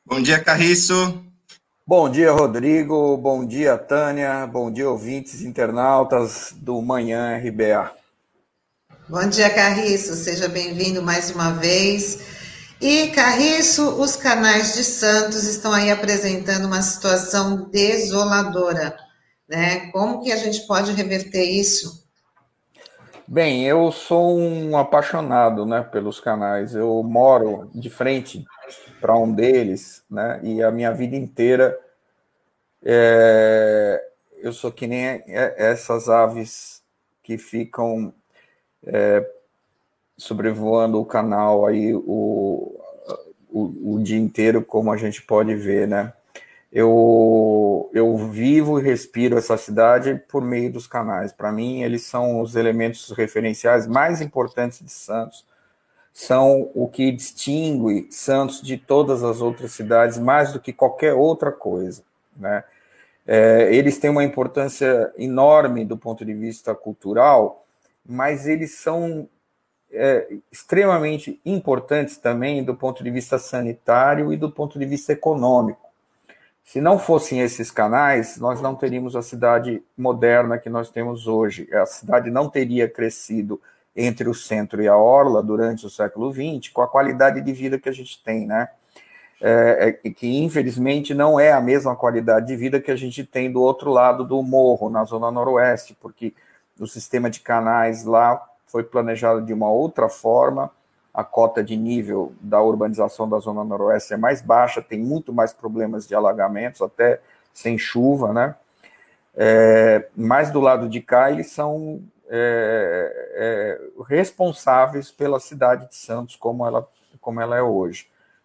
Bom dia, Carriço. Bom dia, Rodrigo. Bom dia, Tânia. Bom dia, ouvintes internautas do Manhã RBA. Bom dia, Carriço. Seja bem-vindo mais uma vez. E, Carriço, os canais de Santos estão aí apresentando uma situação desoladora, né? Como que a gente pode reverter isso? Bem, eu sou um apaixonado, né, pelos canais. Eu moro de frente para um deles, né, e a minha vida inteira eu sou que nem essas aves que ficam sobrevoando o canal aí o dia inteiro, como a gente pode ver, né? Eu vivo e respiro essa cidade por meio dos canais. Para mim, eles são os elementos referenciais mais importantes de Santos. São o que distingue Santos de todas as outras cidades, mais do que qualquer outra coisa, né? Eles têm uma importância enorme do ponto de vista cultural, mas eles são extremamente importantes também do ponto de vista sanitário e do ponto de vista econômico. Se não fossem esses canais, nós não teríamos a cidade moderna que nós temos hoje. A cidade não teria crescido entre o centro e a orla durante o século XX com a qualidade de vida que a gente tem, né? Que infelizmente não é a mesma qualidade de vida que a gente tem do outro lado do morro, na zona noroeste, porque o sistema de canais lá foi planejado de uma outra forma, a cota de nível da urbanização da zona noroeste é mais baixa, tem muito mais problemas de alagamentos, até sem chuva, né? Mas do lado de cá, eles são responsáveis pela cidade de Santos como ela é hoje.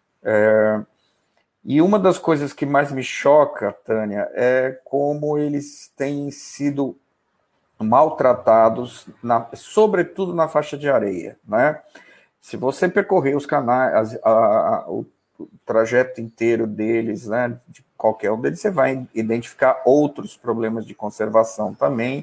E uma das coisas que mais me choca, Tânia, é como eles têm sido maltratados, sobretudo na faixa de areia, né? Se você percorrer os canais, o trajeto inteiro deles, né, de qualquer um deles, você vai identificar outros problemas de conservação também,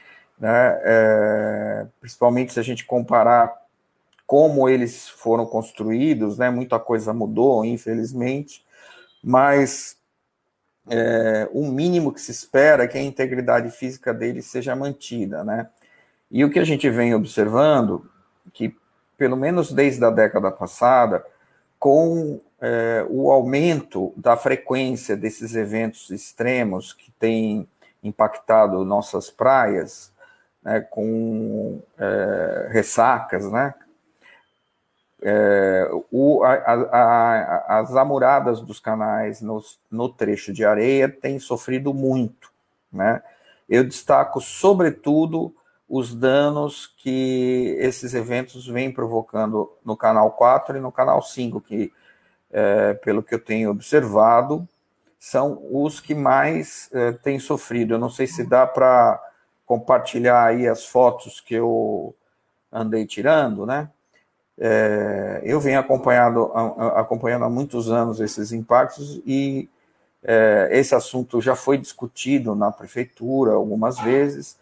né? Principalmente se a gente comparar como eles foram construídos, né? Muita coisa mudou, infelizmente, mas o mínimo que se espera é que a integridade física deles seja mantida, né? E o que a gente vem observando, que pelo menos desde a década passada, com o aumento da frequência desses eventos extremos que têm impactado nossas praias, né, com ressacas, né? As amuradas dos canais no trecho de areia têm sofrido muito, né? Eu destaco, sobretudo, os danos que esses eventos vêm provocando no Canal 4 e no Canal 5, que, pelo que eu tenho observado, são os que mais têm sofrido. Eu não sei se dá para compartilhar aí as fotos que eu andei tirando, né? Eu venho acompanhando há muitos anos esses impactos e esse assunto já foi discutido na prefeitura algumas vezes.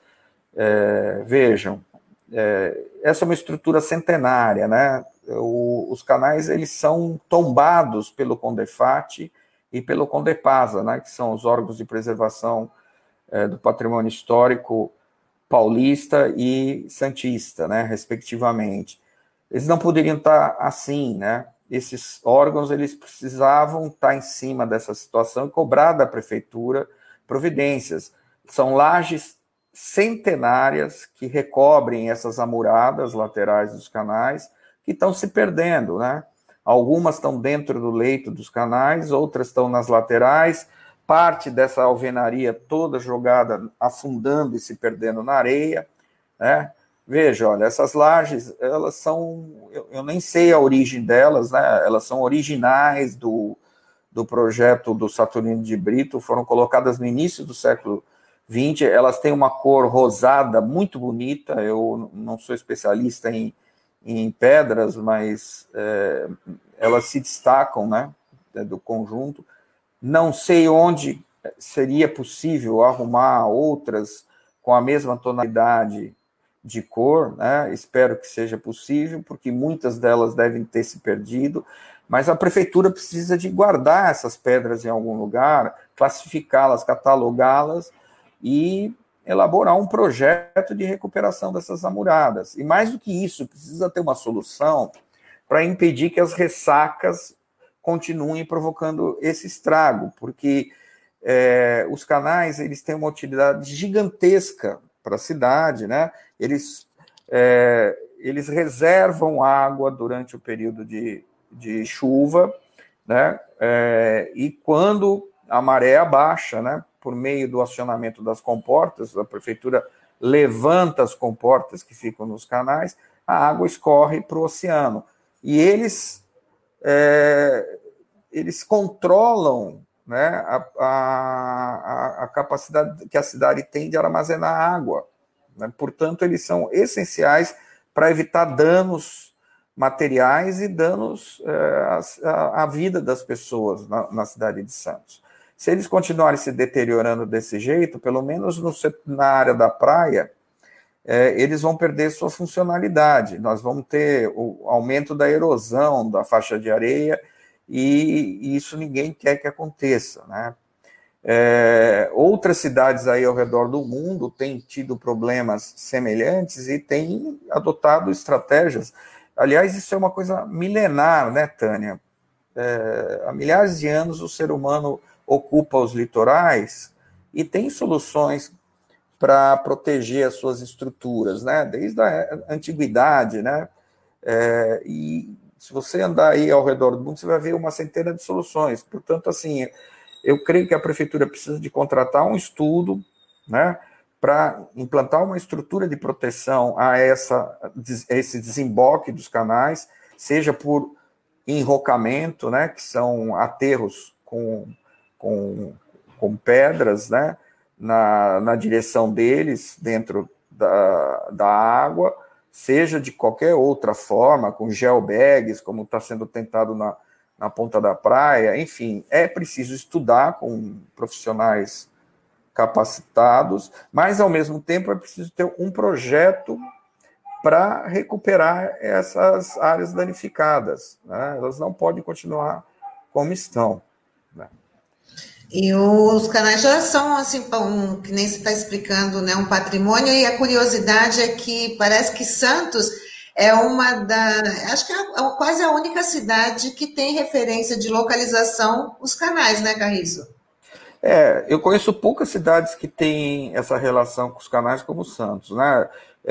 Vejam, essa é uma estrutura centenária, né? Os canais eles são tombados pelo Condefat e pelo Condepasa, né? Que são os órgãos de preservação do patrimônio histórico paulista e santista, né? Respectivamente. Eles não poderiam estar assim, né? Esses órgãos eles precisavam estar em cima dessa situação e cobrar da prefeitura providências. São lajes centenárias que recobrem essas amuradas laterais dos canais que estão se perdendo, né? Algumas estão dentro do leito dos canais, outras estão nas laterais, parte dessa alvenaria toda jogada, afundando e se perdendo na areia, né? Veja, olha, essas lajes, elas são, eu nem sei a origem delas, né? Elas são originais do projeto do Saturnino de Brito, foram colocadas no início do século XX, elas têm uma cor rosada muito bonita, eu não sou especialista em pedras, mas elas se destacam, né, do conjunto. Não sei onde seria possível arrumar outras com a mesma tonalidade de cor, né? Espero que seja possível, porque muitas delas devem ter se perdido, mas a prefeitura precisa de guardar essas pedras em algum lugar, classificá-las, catalogá-las e elaborar um projeto de recuperação dessas amuradas. E mais do que isso, precisa ter uma solução para impedir que as ressacas continuem provocando esse estrago, porque os canais eles têm uma utilidade gigantesca para a cidade, né? Eles reservam água durante o período de chuva, né? E quando a maré abaixa, né? Por meio do acionamento das comportas, a prefeitura levanta as comportas que ficam nos canais, a água escorre para o oceano. E eles controlam, né, a capacidade que a cidade tem de armazenar água, né? Portanto, eles são essenciais para evitar danos materiais e danos à vida das pessoas na cidade de Santos. Se eles continuarem se deteriorando desse jeito, pelo menos na área da praia, eles vão perder sua funcionalidade. Nós vamos ter o aumento da erosão da faixa de areia e isso ninguém quer que aconteça, né? Outras cidades aí ao redor do mundo têm tido problemas semelhantes e têm adotado estratégias. Aliás, isso é uma coisa milenar, né, Tânia? Há milhares de anos o ser humano ocupa os litorais e tem soluções para proteger as suas estruturas, né? Desde a antiguidade, né? E se você andar aí ao redor do mundo, você vai ver uma centena de soluções. Portanto, assim, eu creio que a prefeitura precisa de contratar um estudo, né, para implantar uma estrutura de proteção a esse desemboque dos canais, seja por enrocamento, né, que são aterros com pedras, né, na direção deles, dentro da água, seja de qualquer outra forma, com geobags, como está sendo tentado na ponta da praia. Enfim, é preciso estudar com profissionais capacitados, mas, ao mesmo tempo, é preciso ter um projeto para recuperar essas áreas danificadas, né? Elas não podem continuar como estão, né? E os canais já são, assim, que nem você está explicando, né, um patrimônio, e a curiosidade é que parece que Santos é acho que é quase a única cidade que tem referência de localização os canais, né, Carriço? Eu conheço poucas cidades que têm essa relação com os canais como Santos, né?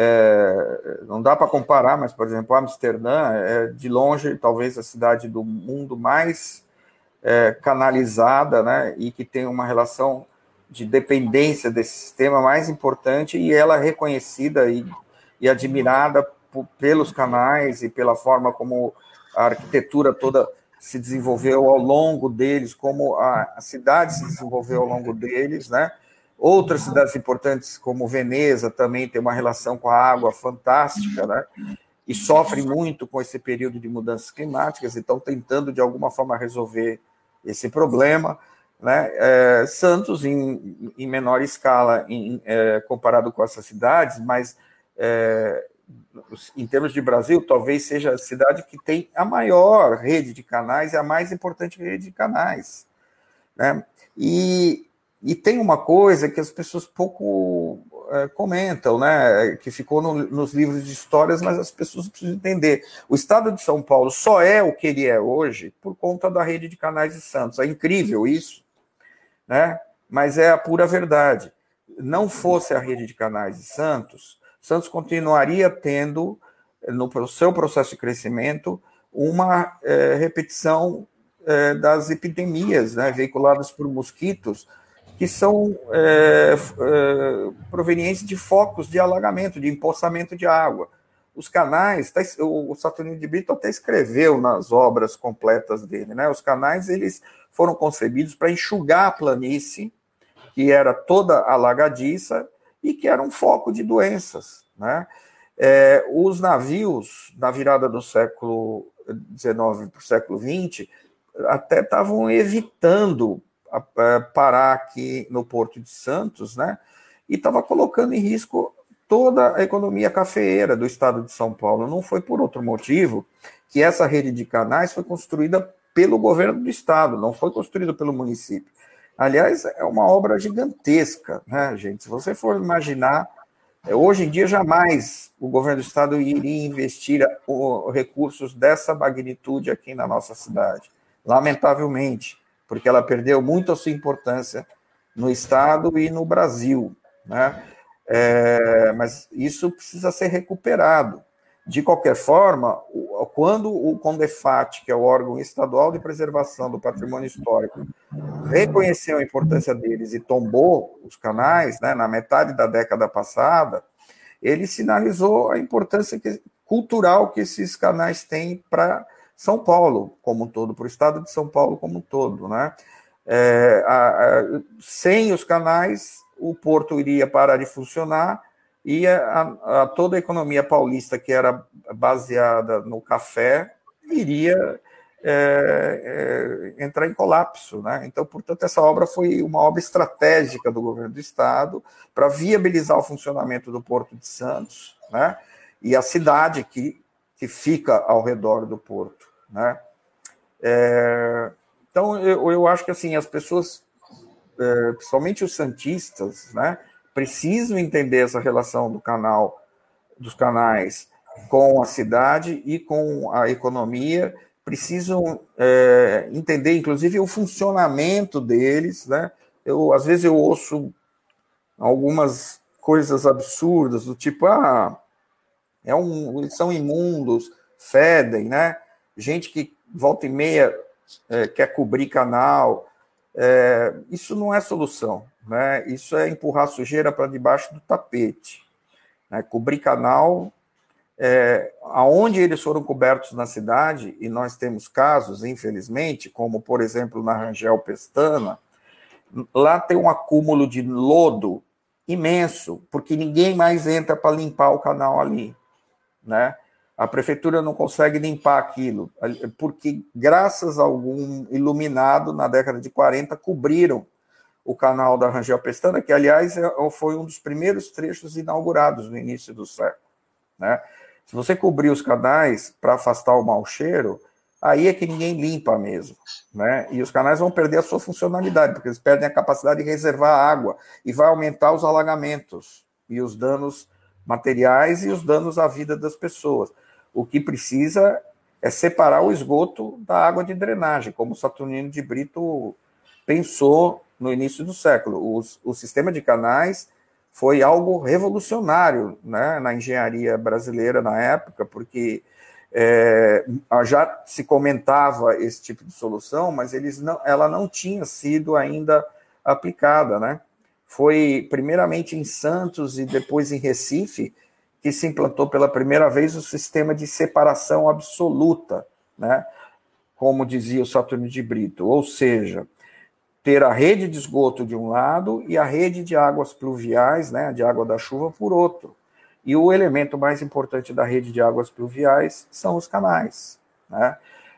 Não dá para comparar, mas, por exemplo, Amsterdã é, de longe, talvez a cidade do mundo mais canalizada, né, e que tem uma relação de dependência desse sistema mais importante, e ela é reconhecida e admirada pelos canais e pela forma como a arquitetura toda se desenvolveu ao longo deles, como a cidade se desenvolveu ao longo deles, né? Outras cidades importantes, como Veneza, também tem uma relação com a água fantástica, né? E sofrem muito com esse período de mudanças climáticas, e estão tentando, de alguma forma, resolver esse problema, né? Santos, em menor escala, comparado com essas cidades, mas em termos de Brasil, talvez seja a cidade que tem a maior rede de canais e a mais importante rede de canais, né? E tem uma coisa que as pessoas pouco comentam, né, que ficou nos livros de histórias, mas as pessoas precisam entender. O estado de São Paulo só é o que ele é hoje por conta da rede de canais de Santos. É incrível isso, né? Mas é a pura verdade. Não fosse a rede de canais de Santos, Santos continuaria tendo, no seu processo de crescimento, uma repetição das epidemias, né, veiculadas por mosquitos, que são provenientes de focos de alagamento, de empoçamento de água. Os canais, o Saturnino de Brito até escreveu nas obras completas dele, né? Os canais, eles foram concebidos para enxugar a planície, que era toda alagadiça e que era um foco de doenças, né? Os navios, na virada do século XIX para o século XX, até estavam evitando parar aqui no Porto de Santos, né? E estava colocando em risco toda a economia cafeeira do estado de São Paulo. Não foi por outro motivo que essa rede de canais foi construída pelo governo do estado, não foi construída pelo município. Aliás, é uma obra gigantesca, né, gente? Se você for imaginar, hoje em dia jamais o governo do estado iria investir recursos dessa magnitude aqui na nossa cidade, lamentavelmente, porque ela perdeu muito a sua importância no estado e no Brasil, né? Mas isso precisa ser recuperado. De qualquer forma, quando o CONDEFAT, que é o órgão estadual de preservação do patrimônio histórico, reconheceu a importância deles e tombou os canais, né, na metade da década passada, ele sinalizou a importância cultural que esses canais têm para São Paulo como um todo, para o estado de São Paulo como um todo, né? Sem os canais, o porto iria parar de funcionar e toda a economia paulista, que era baseada no café, iria entrar em colapso, né? Então, portanto, essa obra foi uma obra estratégica do governo do estado para viabilizar o funcionamento do Porto de Santos, né? E a cidade que fica ao redor do porto, né? Então, eu acho que assim, as pessoas, principalmente os santistas, né, precisam entender essa relação dos canais com a cidade e com a economia, precisam entender, inclusive, o funcionamento deles, né? Às vezes eu ouço algumas coisas absurdas, do tipo, eles são imundos, fedem, né? Gente que volta e meia quer cobrir canal. Isso não é solução, né? Isso é empurrar sujeira para debaixo do tapete, né? Cobrir canal, aonde eles foram cobertos na cidade, e nós temos casos, infelizmente, como, por exemplo, na Rangel Pestana, lá tem um acúmulo de lodo imenso, porque ninguém mais entra para limpar o canal ali, né? A prefeitura não consegue limpar aquilo, porque graças a algum iluminado, na década de 40, cobriram o canal da Rangel Pestana, que, aliás, foi um dos primeiros trechos inaugurados no início do século, né? Se você cobrir os canais para afastar o mau cheiro, aí é que ninguém limpa mesmo, né? E os canais vão perder a sua funcionalidade, porque eles perdem a capacidade de reservar água, e vai aumentar os alagamentos e os danos materiais e os danos à vida das pessoas. O que precisa é separar o esgoto da água de drenagem, como Saturnino de Brito pensou no início do século. O sistema de canais foi algo revolucionário, né, na engenharia brasileira na época, porque já se comentava esse tipo de solução, mas ela não tinha sido ainda aplicada, né? Foi primeiramente em Santos e depois em Recife que se implantou pela primeira vez o sistema de separação absoluta, né? Como dizia o Saturnino de Brito, ou seja, ter a rede de esgoto de um lado e a rede de águas pluviais, né, de água da chuva, por outro. E o elemento mais importante da rede de águas pluviais são os canais, né?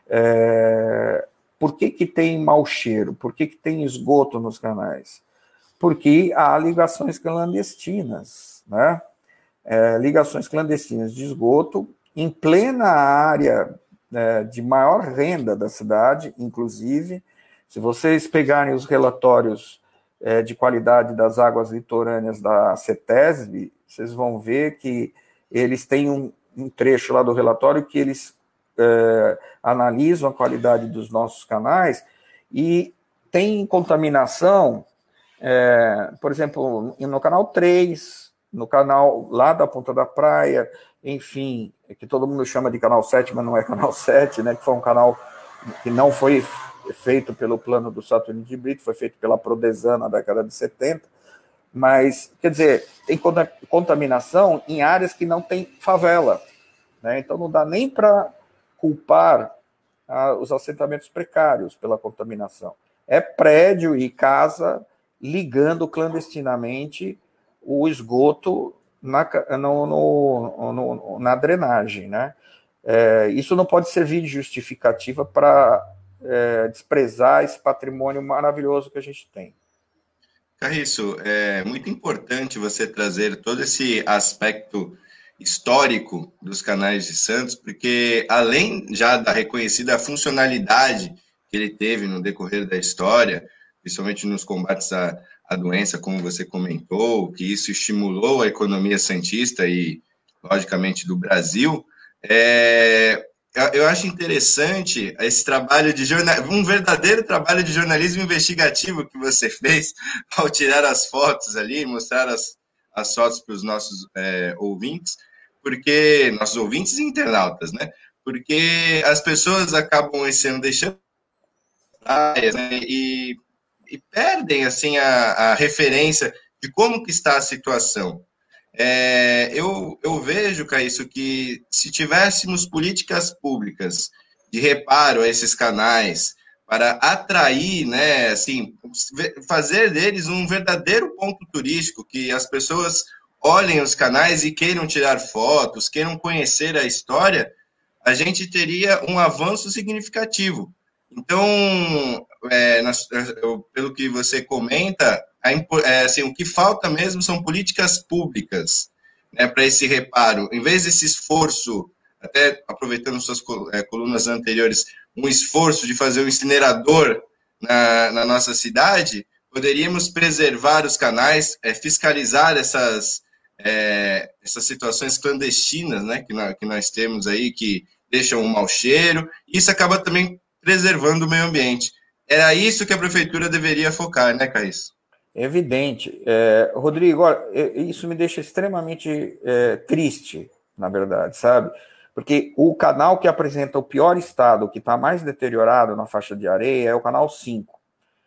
Por que tem mau cheiro? Por que tem esgoto nos canais? Porque há ligações clandestinas, né? Ligações clandestinas de esgoto em plena área de maior renda da cidade, inclusive. Se vocês pegarem os relatórios de qualidade das águas litorâneas da CETESB, vocês vão ver que eles têm um trecho lá do relatório que eles analisam a qualidade dos nossos canais e tem contaminação, por exemplo, no canal 3, no canal lá da Ponta da Praia, enfim, que todo mundo chama de canal 7, mas não é canal 7, né, que foi um canal que não foi feito pelo plano do Saturnino de Brito, foi feito pela Prodesan na década de 70, mas, quer dizer, tem contaminação em áreas que não tem favela, né? Então não dá nem para culpar os assentamentos precários pela contaminação. É prédio e casa ligando clandestinamente o esgoto na drenagem, né? Isso não pode servir de justificativa para desprezar esse patrimônio maravilhoso que a gente tem. Carriço, é muito importante você trazer todo esse aspecto histórico dos canais de Santos, porque além já da reconhecida funcionalidade que ele teve no decorrer da história, principalmente nos combates à doença, como você comentou, que isso estimulou a economia santista e, logicamente, do Brasil, eu acho interessante esse trabalho de um verdadeiro trabalho de jornalismo investigativo que você fez ao tirar as fotos ali, mostrar as fotos para os nossos ouvintes, porque nossos ouvintes e internautas, né? Porque as pessoas acabam esse ano deixando praias, né? E perdem assim a referência de como que está a situação. Eu vejo, Caísso, que se tivéssemos políticas públicas de reparo a esses canais para atrair, né, assim, fazer deles um verdadeiro ponto turístico, que as pessoas olhem os canais e queiram tirar fotos, queiram conhecer a história, a gente teria um avanço significativo. Então, pelo que você comenta, assim, o que falta mesmo são políticas públicas, né, para esse reparo. Em vez desse esforço, até aproveitando suas colunas anteriores, um esforço de fazer um incinerador na nossa cidade, poderíamos preservar os canais, fiscalizar essas situações clandestinas, né, que nós temos aí, que deixam um mau cheiro. Isso acaba também preservando o meio ambiente. Era isso que a prefeitura deveria focar, né, Caís? Evidente. Rodrigo, isso me deixa extremamente triste, na verdade, sabe? Porque o canal que apresenta o pior estado, que está mais deteriorado na faixa de areia, é o canal 5.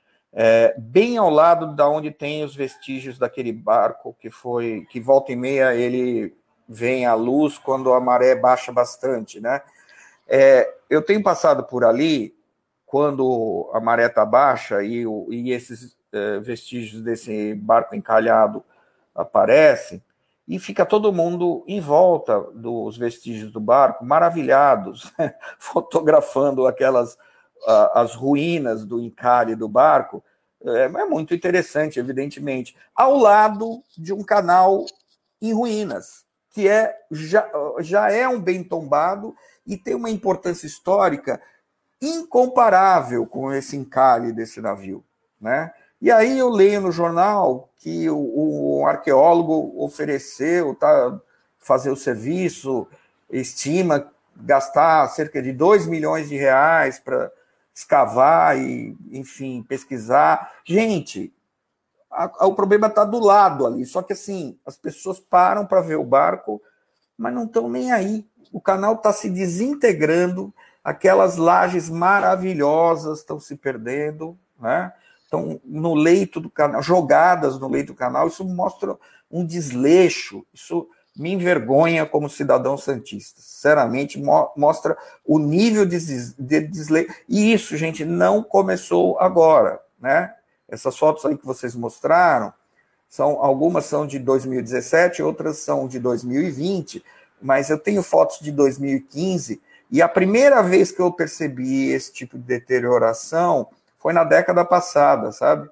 Bem ao lado da onde tem os vestígios daquele barco que volta e meia ele vem à luz quando a maré baixa bastante, né? Eu tenho passado por ali quando a maré está baixa e esses vestígios desse barco encalhado aparecem, e fica todo mundo em volta dos vestígios do barco, maravilhados, fotografando as ruínas do encalhe do barco. É muito interessante, evidentemente, ao lado de um canal em ruínas, que já é um bem tombado e tem uma importância histórica incomparável com esse encalhe desse navio, né? E aí eu leio no jornal que o arqueólogo ofereceu fazer o serviço, estima gastar cerca de 2 milhões de reais para escavar e, enfim, pesquisar. Gente, o problema está do lado ali, só que assim, as pessoas param para ver o barco, mas não estão nem aí. O canal está se desintegrando, aquelas lajes maravilhosas estão se perdendo, né? Estão no leito do canal, jogadas no leito do canal. Isso mostra um desleixo, isso me envergonha como cidadão santista. Sinceramente, mostra o nível de desleixo. E isso, gente, não começou agora, né? Essas fotos aí que vocês mostraram, algumas são de 2017, outras são de 2020, mas eu tenho fotos de 2015, e a primeira vez que eu percebi esse tipo de deterioração foi na década passada, sabe?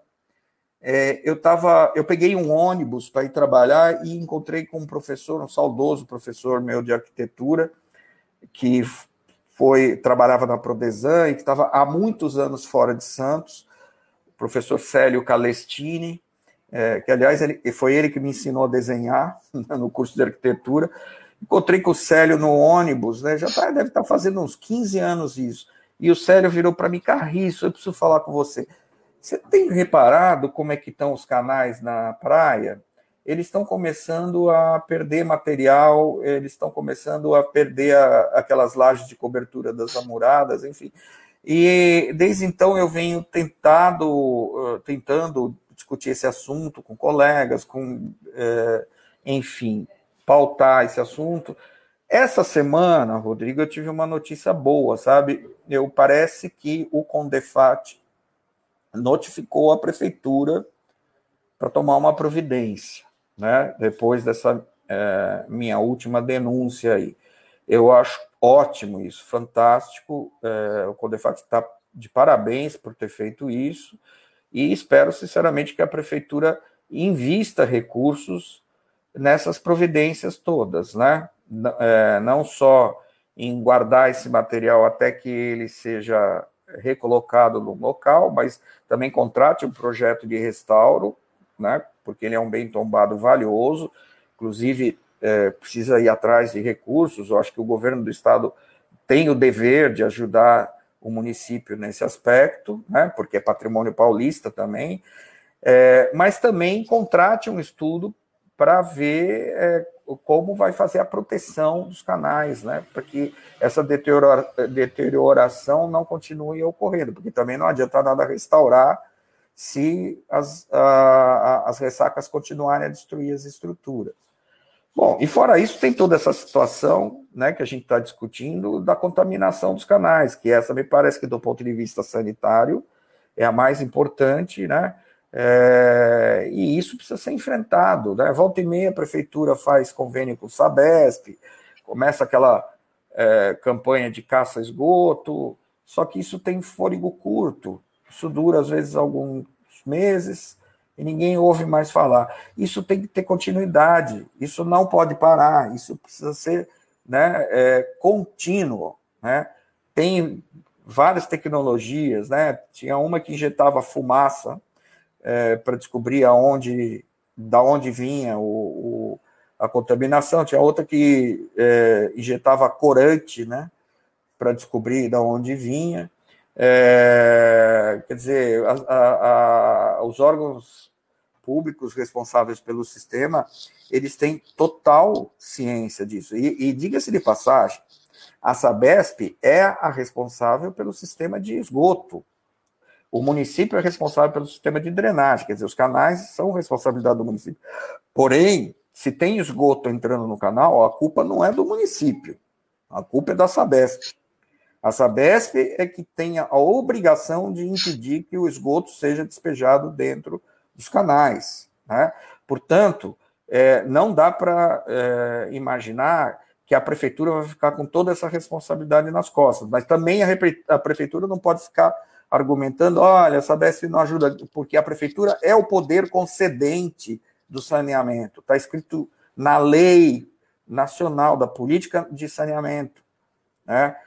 Eu peguei um ônibus para ir trabalhar e encontrei com um professor, um saudoso professor meu de arquitetura, que trabalhava na Prodesan e que estava há muitos anos fora de Santos, o professor Célio Calestini, que, aliás, foi ele que me ensinou a desenhar no curso de arquitetura. Encontrei com o Célio no ônibus, né? Deve estar fazendo uns 15 anos isso. E o Célio virou para mim: Carriço, eu preciso falar com você. Você tem reparado como é que estão os canais na praia? Eles estão começando a perder material, eles estão começando a perder aquelas lajes de cobertura das amuradas, enfim. E desde então eu venho tentando discutir esse assunto com colegas, enfim, pautar esse assunto. Essa semana, Rodrigo, eu tive uma notícia boa, sabe? Parece que o Condefat notificou a prefeitura para tomar uma providência, né? Depois dessa minha última denúncia aí. Eu acho ótimo isso, fantástico. O Condefat está de parabéns por ter feito isso. e espero, sinceramente, que a Prefeitura invista recursos nessas providências todas, né? Não só em guardar esse material até que ele seja recolocado no local, mas também contrate um projeto de restauro, né? Porque ele é um bem tombado valioso, inclusive precisa ir atrás de recursos. Eu acho que o governo do estado tem o dever de ajudar o município nesse aspecto, né? Porque é patrimônio paulista também, mas também contrate um estudo para ver como vai fazer a proteção dos canais, né, para que essa deterioração não continue ocorrendo, porque também não adianta nada restaurar se as ressacas continuarem a destruir as estruturas. Bom, e fora isso, tem toda essa situação, né, que a gente está discutindo da contaminação dos canais, que essa me parece que, do ponto de vista sanitário, é a mais importante, né? E isso precisa ser enfrentado, né? Volta e meia a prefeitura faz convênio com o Sabesp, começa aquela campanha de caça a esgoto, só que isso tem fôlego curto, isso dura às vezes alguns meses e ninguém ouve mais falar. Isso tem que ter continuidade, isso não pode parar, isso precisa ser, né, contínuo, né? Tem várias tecnologias, né? Tinha uma que injetava fumaça para descobrir da onde vinha a contaminação, tinha outra que injetava corante, né, para descobrir da onde vinha. Quer dizer, os órgãos públicos responsáveis pelo sistema, eles têm total ciência disso. E diga-se de passagem, a Sabesp é a responsável pelo sistema de esgoto. O município é responsável pelo sistema de drenagem, quer dizer, os canais são responsabilidade do município. Porém, se tem esgoto entrando no canal, a culpa não é do município, a culpa é da Sabesp. A Sabesp é que tem a obrigação de impedir que o esgoto seja despejado dentro dos canais, né? Portanto, não dá para imaginar que a prefeitura vai ficar com toda essa responsabilidade nas costas, mas também a prefeitura não pode ficar argumentando, olha, a Sabesp não ajuda, porque a prefeitura é o poder concedente do saneamento, está escrito na lei nacional da política de saneamento, né?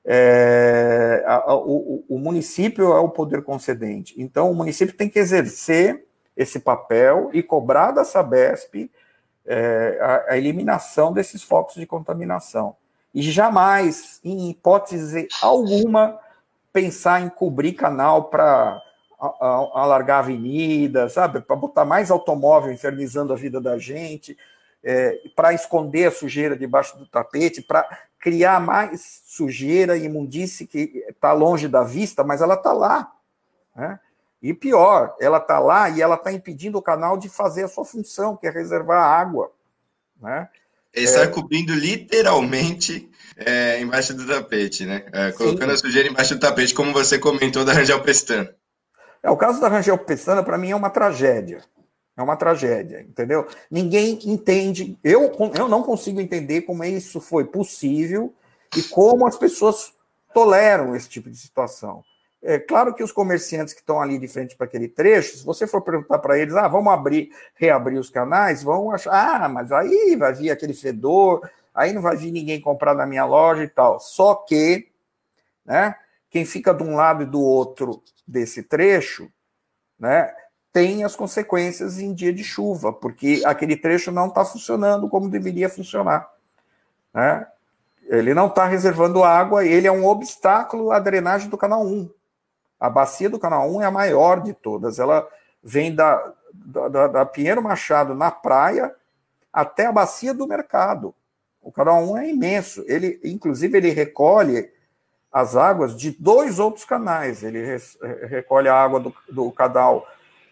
O município é o poder concedente, então o município tem que exercer esse papel e cobrar da Sabesp a eliminação desses focos de contaminação. E jamais, em hipótese alguma, pensar em cobrir canal para alargar a avenida, sabe? Para botar mais automóvel infernizando a vida da gente, para esconder a sujeira debaixo do tapete, para criar mais sujeira e imundície que está longe da vista, mas ela está lá, né? E pior, ela está lá e ela está impedindo o canal de fazer a sua função, que é reservar água, né? Ele está cobrindo literalmente embaixo do tapete, né? Colocando a sujeira embaixo do tapete, como você comentou da Rangel Pestana. O caso da Rangel Pestana, para mim, é uma tragédia. É uma tragédia, entendeu? Ninguém entende, eu não consigo entender como isso foi possível e como as pessoas toleram esse tipo de situação. É claro que os comerciantes que estão ali de frente para aquele trecho, se você for perguntar para eles, vamos reabrir os canais, vão achar, mas aí vai vir aquele fedor, aí não vai vir ninguém comprar na minha loja e tal. Só que, né, quem fica de um lado e do outro desse trecho, né, tem as consequências em dia de chuva, porque aquele trecho não está funcionando como deveria funcionar, né? Ele não está reservando água, ele é um obstáculo à drenagem do canal 1. A bacia do canal 1 é a maior de todas. Ela vem da Pinheiro Machado, na praia, até a bacia do mercado. O canal 1 é imenso. Inclusive, ele recolhe as águas de 2 outros canais. Ele recolhe a água do canal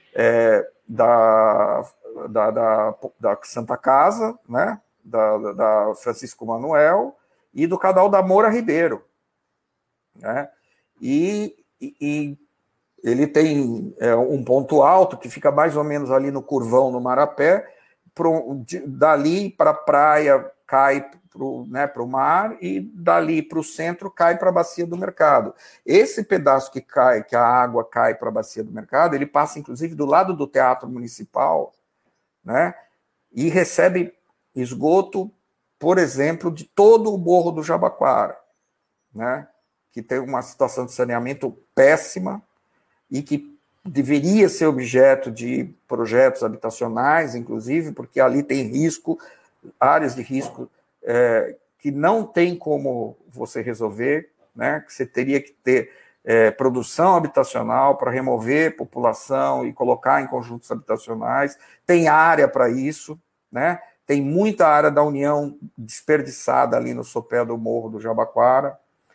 da Santa Casa, né? da Francisco Manuel, e do canal da Moura Ribeiro, né? E ele tem um ponto alto que fica mais ou menos ali no curvão, no Marapé, dali para a praia cai para o mar e dali para o centro cai para a bacia do mercado. Esse pedaço que a água cai para a bacia do mercado, ele passa inclusive do lado do Teatro Municipal, né, e recebe esgoto, por exemplo, de todo o Morro do Jabaquara, né, que tem uma situação de saneamento péssima e que deveria ser objeto de projetos habitacionais, inclusive, porque ali tem risco, áreas de risco que não tem como você resolver, né? Que você teria que ter produção habitacional para remover população e colocar em conjuntos habitacionais. Tem área para isso, né? Tem muita área da União desperdiçada ali no sopé do Morro do Jabaquara.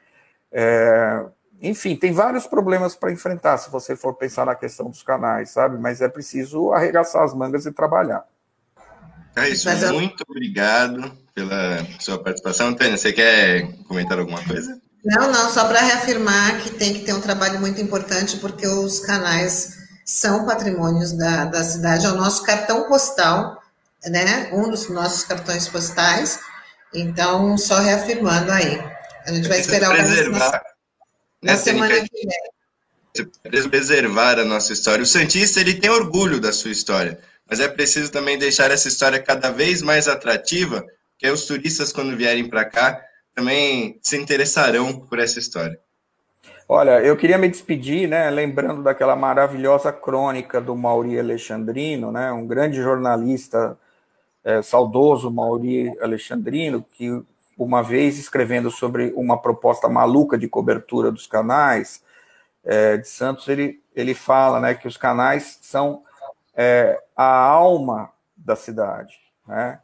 Enfim, tem vários problemas para enfrentar, se você for pensar na questão dos canais, sabe? Mas é preciso arregaçar as mangas e trabalhar. É isso, muito obrigado pela sua participação. Tânia, você quer comentar alguma coisa? Não, só para reafirmar que tem que ter um trabalho muito importante, porque os canais são patrimônios da cidade, é o nosso cartão postal, né? Um dos nossos cartões postais. Então, só reafirmando aí. A gente vai esperar preservar, na semana que vem. Preservar a nossa história. O santista, ele tem orgulho da sua história, mas é preciso também deixar essa história cada vez mais atrativa, que os turistas, quando vierem para cá, também se interessarão por essa história. Olha, eu queria me despedir, né, lembrando daquela maravilhosa crônica do Mauri Alexandrino, né, um grande jornalista, saudoso Mauri Alexandrino, que uma vez escrevendo sobre uma proposta maluca de cobertura dos canais de Santos, ele fala, né, que os canais são a alma da cidade, né?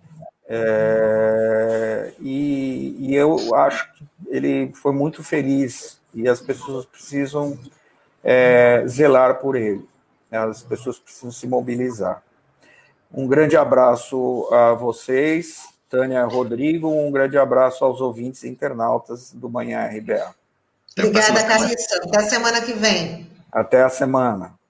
E eu acho que ele foi muito feliz e as pessoas precisam zelar por ele, né? As pessoas precisam se mobilizar. Um grande abraço a vocês, Tânia, Rodrigo, um grande abraço aos ouvintes e internautas do Manhã RBA. Obrigada, Carissa. Até a semana que vem. Até a semana.